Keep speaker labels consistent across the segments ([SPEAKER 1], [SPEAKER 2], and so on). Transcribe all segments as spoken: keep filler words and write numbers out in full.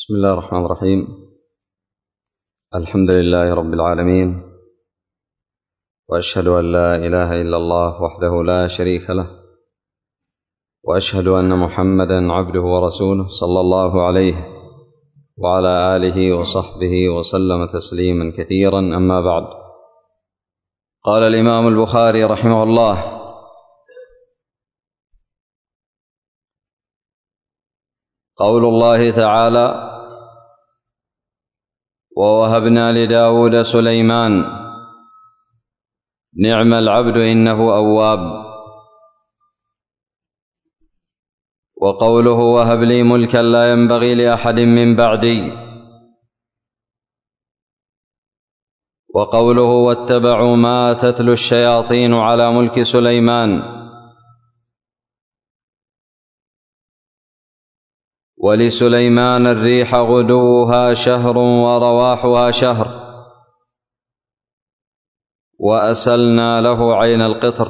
[SPEAKER 1] بسم الله الرحمن الرحيم. الحمد لله رب العالمين، وأشهد أن لا إله إلا الله وحده لا شريك له، وأشهد أن محمدا عبده ورسوله صلى الله عليه وعلى آله وصحبه وسلم تسليما كثيرا. أما بعد، قال الإمام البخاري رحمه الله: قول الله تعالى: ووهبنا لداود سليمان نعم العبد إنه أواب. وقوله: وهب لي ملكا لا ينبغي لأحد من بعدي. وقوله: واتبعوا ما تتلو الشياطين على ملك سليمان. ولسليمان الريح غدوها شهر ورواحها شهر، وأسلنا له عين القطر،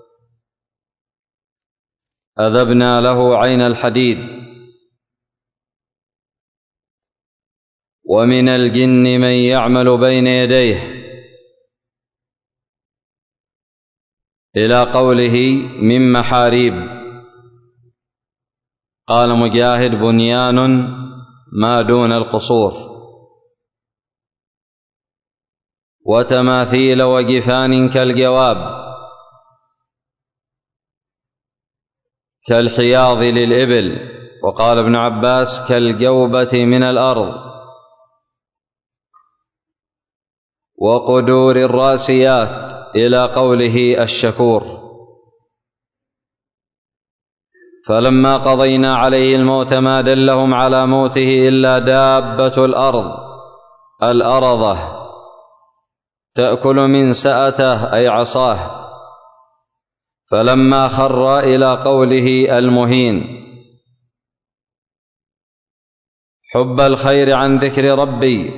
[SPEAKER 1] أذبنا له عين الحديد. ومن الجن من يعمل بين يديه، إلى قوله: من محاريب. قال مجاهد: بنيان ما دون القصور. وتماثيل وجفان كالجواب، كالحياض للإبل. وقال ابن عباس: كالجوبة من الأرض. وقدور الراسيات، إلى قوله: الشكور. فلما قضينا عليه الموت ما دلهم على موته إلا دابة الأرض الأرضة تأكل من سأته، أي عصاه. فلما خر، إلى قوله: المهين. حب الخير عن ذكر ربي،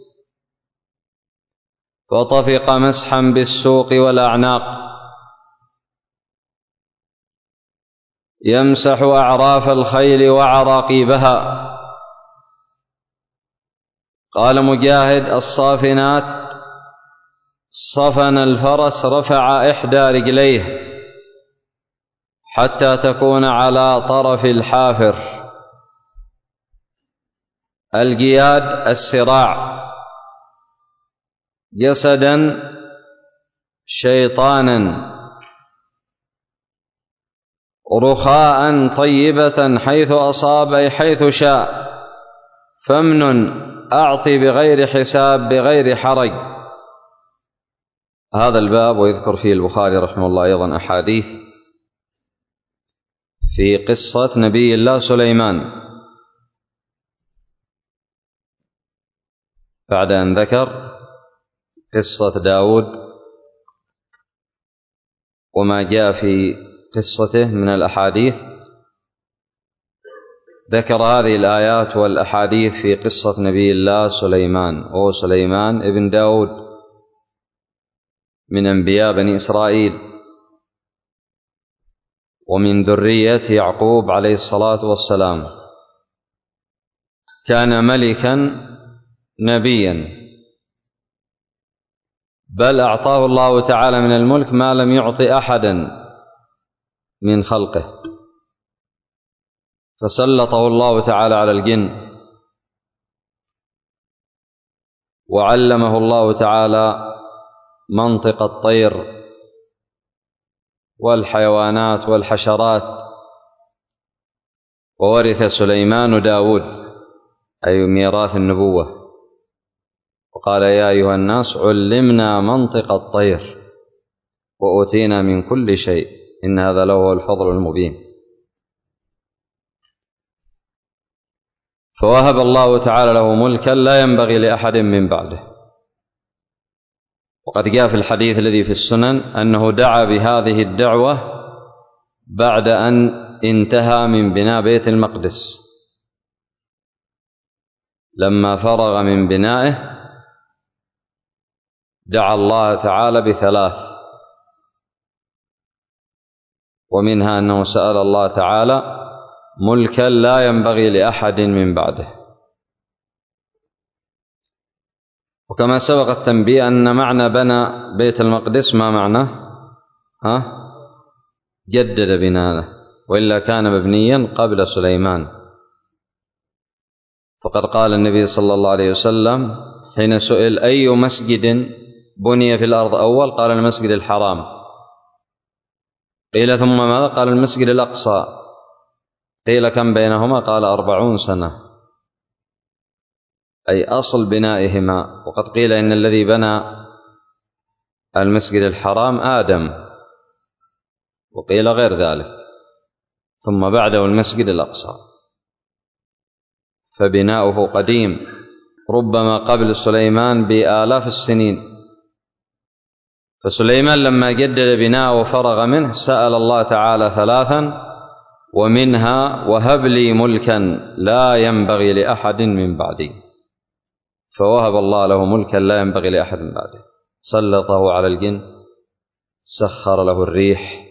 [SPEAKER 1] فطفق مسحا بالسوق والأعناق، يمسح أعراف الخيل وعراقيبها. قال مجاهد: الصافنات. صفن الفرس، رفع إحدى رجليه حتى تكون على طرف الحافر. الجياد السراع، جسدا شيطانا، رخاء طيبة حيث أصاب، أي حيث شاء. فمن أعطي بغير حساب بغير حرج. هذا الباب ويذكر فيه البخاري رحمه الله أيضا أحاديث في قصة نبي الله سليمان، بعد أن ذكر قصة داود وما جاء في قصته من الأحاديث، ذكر هذه الآيات والأحاديث في قصة نبي الله سليمان، وهو سليمان ابن داود من أنبياء بني إسرائيل، ومن ذرية يعقوب عليه الصلاة والسلام. كان ملكا نبيا، بل أعطاه الله تعالى من الملك ما لم يعط أحدا من خلقه، فسلطه الله تعالى على الجن، وعلمه الله تعالى منطق الطير والحيوانات والحشرات. وورث سليمان داود، أي ميراث النبوة. وقال: يا أيها الناس علمنا منطق الطير وأوتينا من كل شيء إن هذا لهو الفضل المبين. فوهب الله تعالى له ملكا لا ينبغي لأحد من بعده. وقد جاء في الحديث الذي في السنن أنه دعا بهذه الدعوة بعد أن انتهى من بناء بيت المقدس. لما فرغ من بنائه دعا الله تعالى بثلاث، ومنها أنه سأل الله تعالى ملكا لا ينبغي لأحد من بعده. وكما سبق التنبيه أن معنى بنى بيت المقدس ما معنى ها جدد بناءه، وإلا كان مبنيا قبل سليمان. فقد قال النبي صلى الله عليه وسلم حين سئل أي مسجد بني في الأرض أول، قال المسجد الحرام. قيل ثم ماذا؟ قال المسجد الأقصى. قيل كم بينهما؟ قال أربعون سنة، أي أصل بنائهما. وقد قيل إن الذي بنى المسجد الحرام آدم، وقيل غير ذلك، ثم بعده المسجد الأقصى، فبناؤه قديم ربما قبل سليمان بآلاف السنين. فسليمان لما جدد بناءه وفرغ منه سأل الله تعالى ثلاثا، ومنها وهب لي ملكا لا ينبغي لأحد من بعدي، فوهب الله له ملكا لا ينبغي لأحد من بعده. سلطه على الجن، سخر له الريح،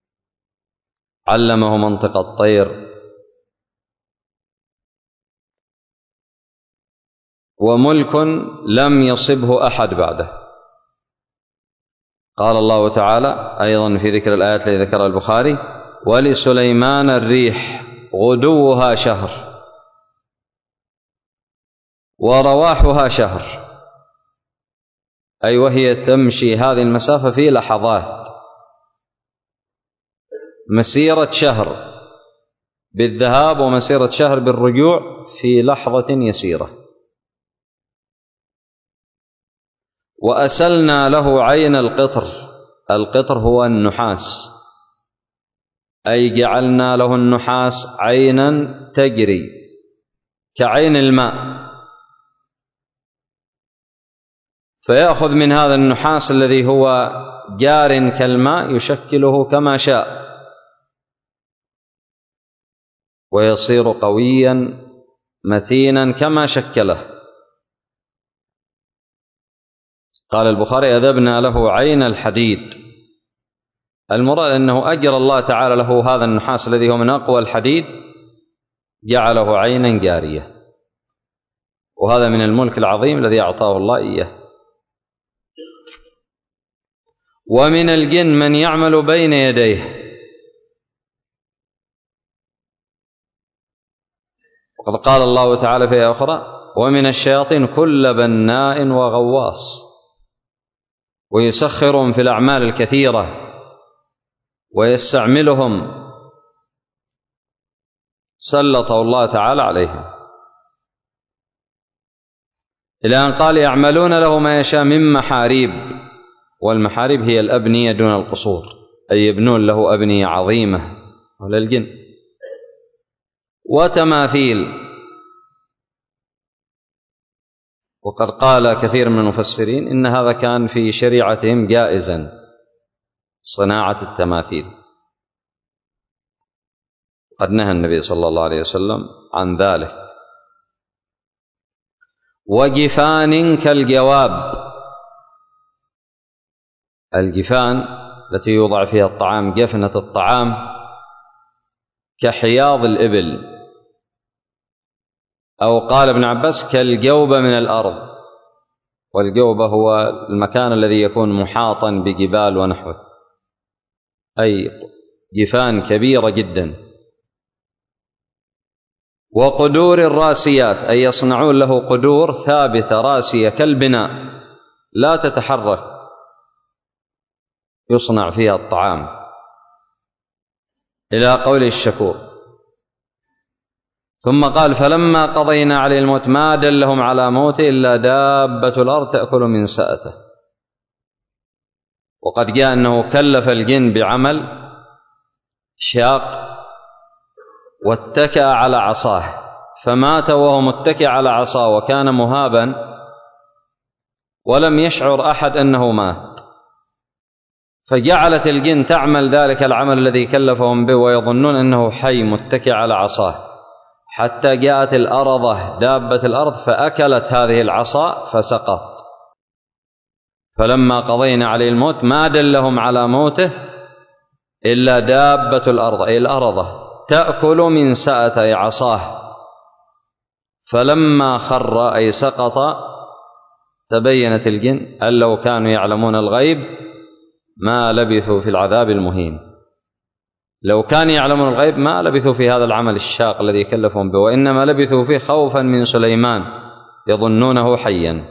[SPEAKER 1] علمه منطق الطير، وملك لم يصبه أحد بعده. قال الله تعالى أيضا في ذكر الآيات التي ذكرها البخاري: ولسليمان الريح غدوها شهر ورواحها شهر، أي وهي تمشي هذه المسافة في لحظات، مسيرة شهر بالذهاب ومسيرة شهر بالرجوع في لحظة يسيرة. وأسلنا له عين القطر، القطر هو النحاس، أي جعلنا له النحاس عينا تجري كعين الماء، فيأخذ من هذا النحاس الذي هو جار كالماء يشكله كما شاء، ويصير قويا متينا كما شكله. قال البخاري: أذبنا له عين الحديد. المراد أنه أجر الله تعالى له هذا النحاس الذي هو من أقوى الحديد، جعله عينا جارية، وهذا من الملك العظيم الذي أعطاه الله إياه. ومن الجن من يعمل بين يديه، وقد قال الله تعالى في أخرى: ومن الشياطين كل بناء وغواص، ويسخرهم في الأعمال الكثيرة ويستعملهم، سلطه الله تعالى عليهم، إلى أن قال: يعملون له ما يشاء من محاريب. والمحاريب هي الأبنية دون القصور، أي يبنون له أبنية عظيمة وللجن، وتماثيل. وقد قال كثير من المفسرين إن هذا كان في شريعتهم جائزا، صناعة التماثيل، قد نهى النبي صلى الله عليه وسلم عن ذلك. وجفان كالجواب، الجفان التي يوضع فيها الطعام، جفنة الطعام، كحياض الإبل، أو قال ابن عباس كالجوبة من الأرض. والجوبة هو المكان الذي يكون محاطا بجبال ونحوه، أي جفان كبيرة جدا. وقدور الراسيات، أي يصنعون له قدور ثابتة راسية كالبناء لا تتحرك، يصنع فيها الطعام، إلى قول الشكور. ثم قال: فلما قضينا عليه الموت ما دلهم على موته إلا دابة الأرض تأكل من سأته. وقد جاء أنه كلف الجن بعمل شاق واتكأ على عصاه، فمات وهو متكئ على عصاه وكان مهابا، ولم يشعر أحد أنه مات، فجعلت الجن تعمل ذلك العمل الذي كلفهم به ويظنون أنه حي متكئ على عصاه، حتى جاءت الأرضة دابة الأرض فأكلت هذه العصا فسقط. فلما قضينا عليه الموت ما دلهم على موته إلا دابة الأرض، أي الأرضة، تأكل من سأتي عصاه، فلما خر أي سقط تبينت الجن أن لو كانوا يعلمون الغيب ما لبثوا في العذاب المهين. لو كانوا يعلمون الغيب ما لبثوا في هذا العمل الشاق الذي كلفهم به، وإنما لبثوا فيه خوفا من سليمان يظنونه حيا.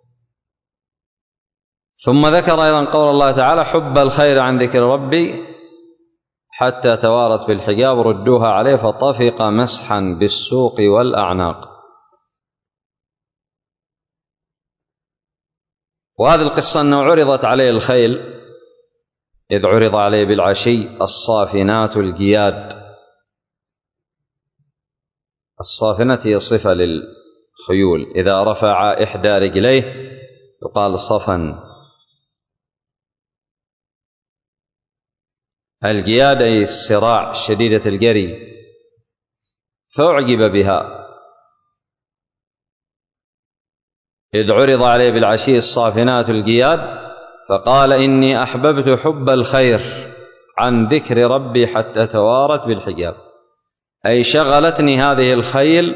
[SPEAKER 1] ثم ذكر أيضا قول الله تعالى: حب الخير عن ذكر ربي حتى توارت بالحجاب ردوها عليه فطفق مسحا بالسوق والأعناق. وهذه القصة أنه عرضت عليه الخيل إذ عرض عليه بالعشي الصافنات الجياد. الصافنة هي صفة للخيول، إذا رفع إحدى رجليه يقال صفن. الجياد أي السراع شديدة الجري، فأعجب بها إذ عرض عليه بالعشي الصافنات الجياد فقال: إني أحببت حب الخير عن ذكر ربي حتى توارت بالحجاب، أي شغلتني هذه الخيل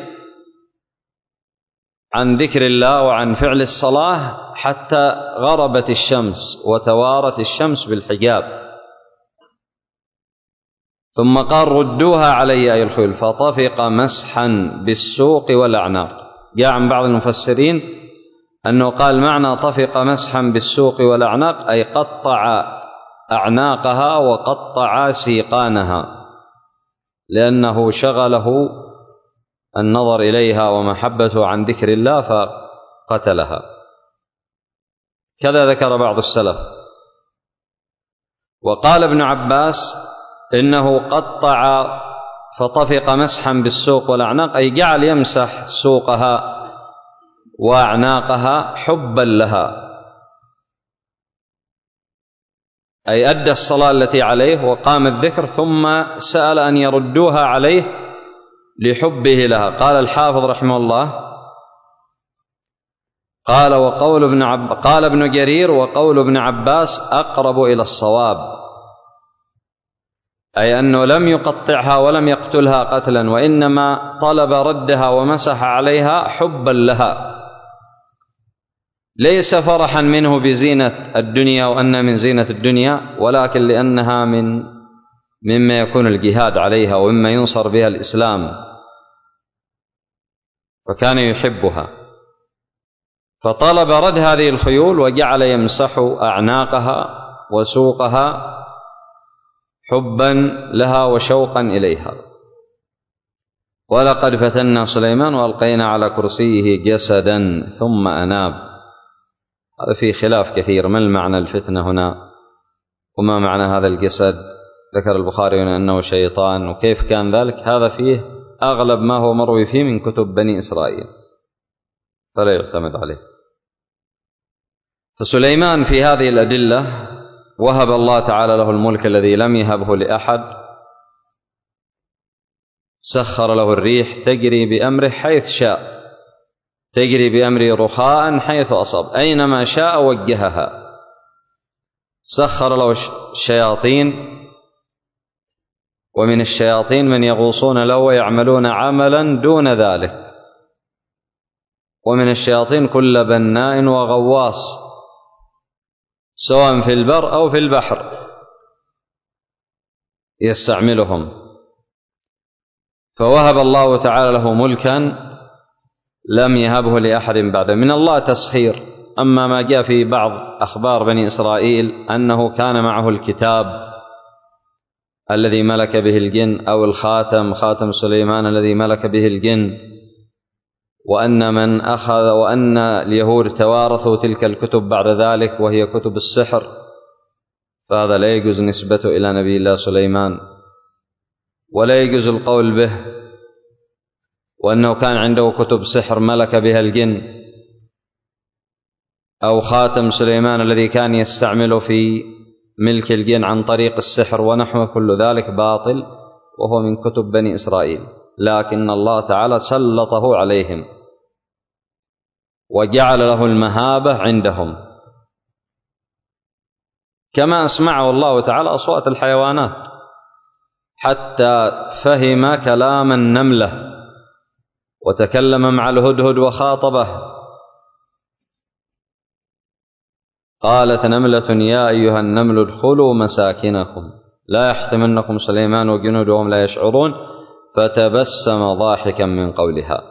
[SPEAKER 1] عن ذكر الله وعن فعل الصلاة حتى غربت الشمس وتوارت الشمس بالحجاب. ثم قال: ردوها علي أي الخيل فطفق مسحا بالسوق والأعناق. جاء عن بعض المفسرين أنه قال معنى طفق مسحا بالسوق والأعناق أي قطع أعناقها وقطع سيقانها، لأنه شغله النظر إليها ومحبته عن ذكر الله فقتلها. كذا ذكر بعض السلف. وقال ابن عباس إنه قطع فطفق مسحا بالسوق والأعناق أي جعل يمسح سوقها وأعناقها حبا لها، أي أدى الصلاة التي عليه وقام الذكر ثم سأل أن يردوها عليه لحبه لها. قال الحافظ رحمه الله: قال وقول ابن عب... قال ابن جرير: وقول ابن عباس أقرب إلى الصواب، أي أنه لم يقطعها ولم يقتلها قتلا، وإنما طلب ردها ومسح عليها حبا لها، ليس فرحا منه بزينة الدنيا وأن من زينة الدنيا، ولكن لأنها من مما يكون الجهاد عليها ومما ينصر بها الإسلام، فكان يحبها. فطلب رد هذه الخيول وجعل يمسح أعناقها وسوقها حبا لها وشوقا إليها. ولقد فتنا سليمان وألقينا على كرسيه جسدا ثم أناب. هذا فيه خلاف كثير، ما المعنى الفتنة هنا وما معنى هذا الجسد؟ ذكر البخاري هنا أنه شيطان، وكيف كان ذلك؟ هذا فيه أغلب ما هو مروي فيه من كتب بني إسرائيل فلا يعتمد عليه. فسليمان في هذه الأدلة وهب الله تعالى له الملك الذي لم يهبه لأحد، سخر له الريح تجري بأمره حيث شاء، تجري بأمره رخاء حيث أصاب، أينما شاء وجهها. سخر له الشياطين، ومن الشياطين من يغوصون له ويعملون عملا دون ذلك، ومن الشياطين كل بناء وغواص سواء في البر أو في البحر يستعملهم. فوهب الله تعالى له ملكا لم يهبه لأحد بعد، من الله تسخير. أما ما جاء في بعض أخبار بني إسرائيل أنه كان معه الكتاب الذي ملك به الجن، أو الخاتم خاتم سليمان الذي ملك به الجن، وأن من أخذ وأن اليهود توارثوا تلك الكتب بعد ذلك وهي كتب السحر، فهذا لا يجوز نسبته إلى نبي الله سليمان، ولا يجوز القول به، وأنه كان عنده كتب سحر ملك بها الجن، أو خاتم سليمان الذي كان يستعمله في ملك الجن عن طريق السحر ونحو، كل ذلك باطل وهو من كتب بني إسرائيل، لكن الله تعالى سلطه عليهم وجعل له المهابة عندهم، كما أسمعه الله تعالى أصوات الحيوانات حتى فهم كلام النملة وتكلم مع الهدهد وخاطبه، قالت نملة يا أيها النمل ادخلوا مساكنكم لا يحتمنكم سليمان وجنوده وهم لا يشعرون، فتبسم ضاحكا من قولها.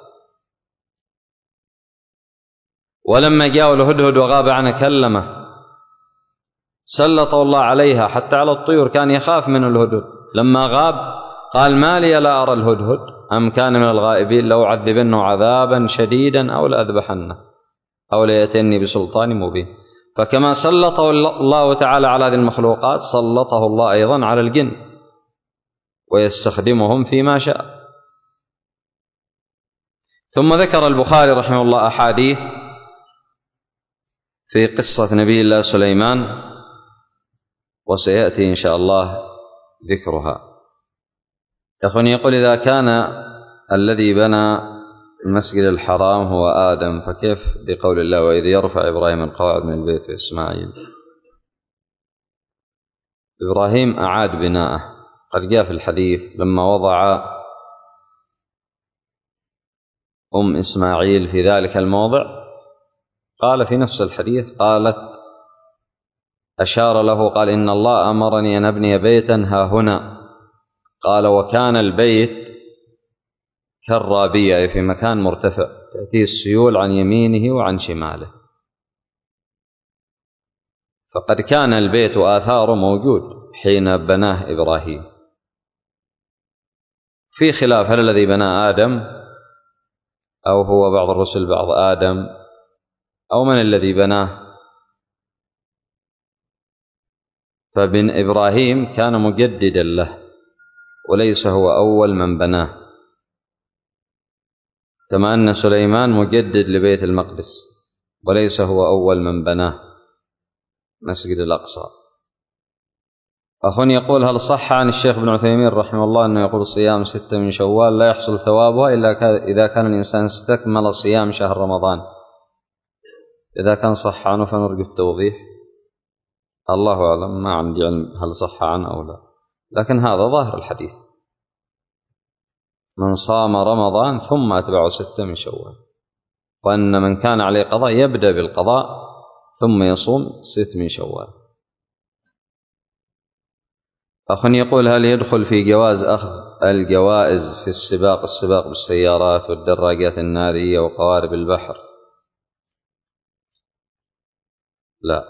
[SPEAKER 1] ولما جاء الهدهد وغاب عنه كلمه، سلط الله عليها حتى على الطيور، كان يخاف من الهدهد. لما غاب قال ما لي لا أرى الهدهد أم كان من الغائبين، لو عذبنه عذابا شديدا أو لأذبحنه أو ليأتني بسلطان مبين. فكما سلطه الله تعالى على هذه المخلوقات سلطه الله أيضا على الجن ويستخدمهم فيما شاء. ثم ذكر البخاري رحمه الله أحاديث في قصة نبي الله سليمان، وسيأتي إن شاء الله ذكرها. أخواني يقول إذا كان الذي بنى المسجد الحرام هو آدم، فكيف بقول الله وإذ يرفع إبراهيم القواعد من البيت وإسماعيل؟ إبراهيم أعاد بناءه، قد جاء في الحديث لما وضع أم إسماعيل في ذلك الموضع، قال في نفس الحديث قالت أشار له قال إن الله أمرني أن أبني بيتا ها هنا، قال وكان البيت كالرابية في مكان مرتفع تأتيه السيول عن يمينه وعن شماله، فقد كان البيت آثاره موجود حين بناه إبراهيم. في خلاف هل الذي بنى آدم أو هو بعض الرسل بعض آدم أو من الذي بناه. فبن إبراهيم كان مجددا له وليس هو أول من بناه، كما أن سليمان مجدد لبيت المقدس وليس هو أول من بناه مسجد الأقصى. أخ يقول هل صح عن الشيخ ابن عثيمين رحمه الله أنه يقول صيام ستة من شوال لا يحصل ثوابها إلا إذا كان الإنسان استكمل صيام شهر رمضان؟ إذا كان صح عنه فنرجو التوضيح. الله أعلم، ما عندي علم هل صح عنه أو لا، لكن هذا ظاهر الحديث، من صام رمضان ثم أتبعه ستة من شوال، وأن من كان عليه قضاء يبدأ بالقضاء ثم يصوم ست من شوال. أخ يقول هل يدخل في جواز أخذ الجوائز في السباق السباق بالسيارات والدراجات النارية وقوارب البحر؟ لا،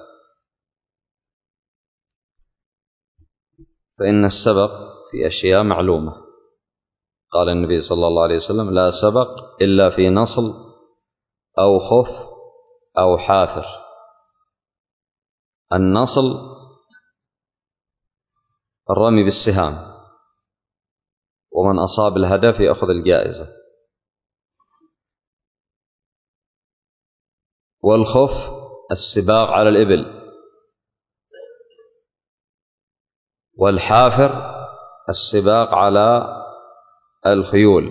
[SPEAKER 1] فإن السبق في أشياء معلومة، قال النبي صلى الله عليه وسلم لا سبق إلا في نصل أو خف أو حافر. النصل الرمي بالسهام، ومن أصاب الهدف يأخذ الجائزة، والخف السباق على الإبل، والحافر السباق على الخيول،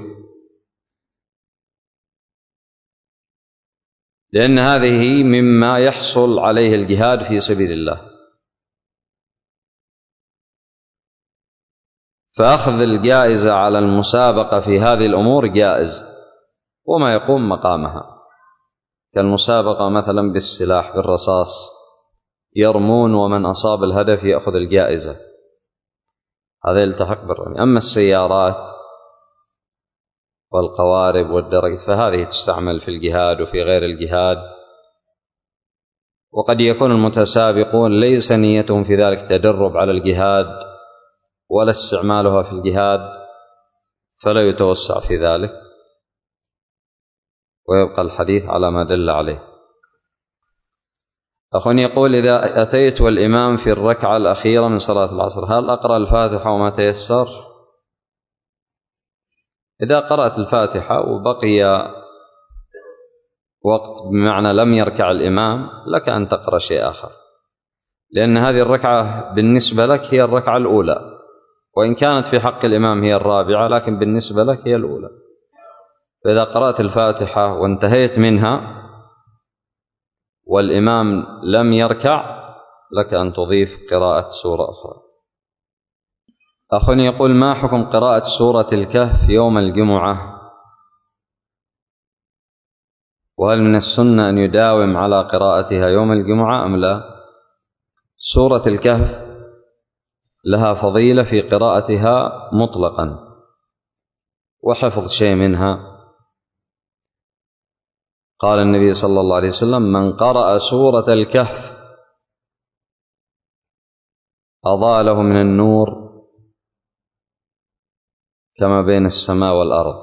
[SPEAKER 1] لأن هذه مما يحصل عليه الجهاد في سبيل الله. فأخذ الجائزة على المسابقة في هذه الأمور جائز وما يقوم مقامها، كالمسابقة مثلا بالسلاح بالرصاص، يرمون ومن أصاب الهدف يأخذ الجائزة، هذا يلتحق بالرمي. أما السيارات والقوارب والدرج فهذه تستعمل في الجهاد وفي غير الجهاد، وقد يكون المتسابقون ليس نيتهم في ذلك تدرب على الجهاد ولا استعمالها في الجهاد، فلا يتوسع في ذلك، ويبقى الحديث على ما دل عليه. أخ يقول إذا أتيت والإمام في الركعة الأخيرة من صلاة العصر هل أقرأ الفاتحة وما تيسر؟ إذا قرأت الفاتحة وبقي وقت بمعنى لم يركع الإمام لك أن تقرأ شيء آخر، لأن هذه الركعة بالنسبة لك هي الركعة الأولى، وإن كانت في حق الإمام هي الرابعة لكن بالنسبة لك هي الأولى. فإذا قرأت الفاتحة وانتهيت منها والإمام لم يركع لك أن تضيف قراءة سورة أخرى. أخ يقول ما حكم قراءة سورة الكهف يوم الجمعة، وهل من السنة أن يداوم على قراءتها يوم الجمعة أم لا؟ سورة الكهف لها فضيلة في قراءتها مطلقا وحفظ شيء منها. قال النبي صلى الله عليه وسلم: من قرأ سورة الكهف أضاء له من النور كما بين السماء والأرض.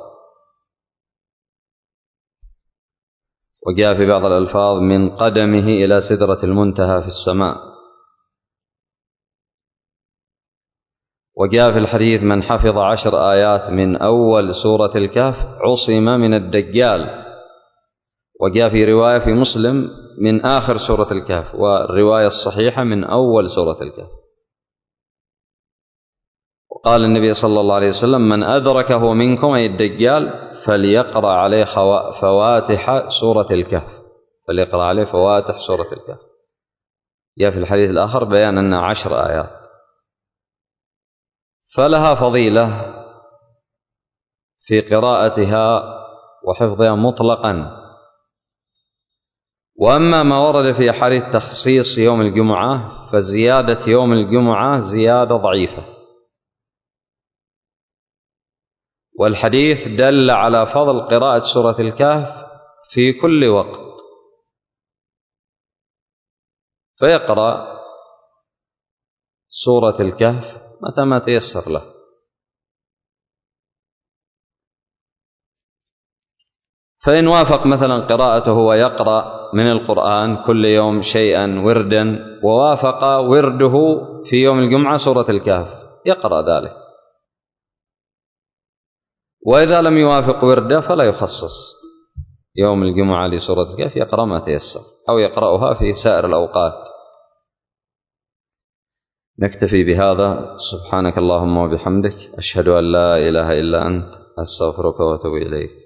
[SPEAKER 1] وجاء في بعض الألفاظ: من قدمه إلى سدرة المنتهى في السماء. وجاء في الحديث: من حفظ عشر آيات من أول سورة الكهف عصم من الدجال. وجاء في رواية في مسلم: من آخر سورة الكهف، والرواية الصحيحة من أول سورة الكهف. وقال النبي صلى الله عليه وسلم: من أدركه منكم أي الدجال فليقرأ عليه فواتح سورة الكهف فليقرأ عليه فواتح سورة الكهف. جاء في الحديث الآخر بيان أن عشر آيات، فلها فضيلة في قراءتها وحفظها مطلقا. وأما ما ورد في حديث تخصيص يوم الجمعة فزيادة يوم الجمعة زيادة ضعيفة، والحديث دل على فضل قراءة سورة الكهف في كل وقت، فيقرأ سورة الكهف متى ما تيسر له. فإن وافق مثلا قراءته ويقرأ من القرآن كل يوم شيئا وردا، ووافق ورده في يوم الجمعة سورة الكهف، يقرأ ذلك. وإذا لم يوافق ورده فلا يخصص يوم الجمعة لسورة الكهف، يقرأ ما تيسر أو يقرأها في سائر الأوقات. نكتفي بهذا. سبحانك اللهم وبحمدك، أشهد أن لا إله إلا أنت، أستغفرك وأتوب إليك.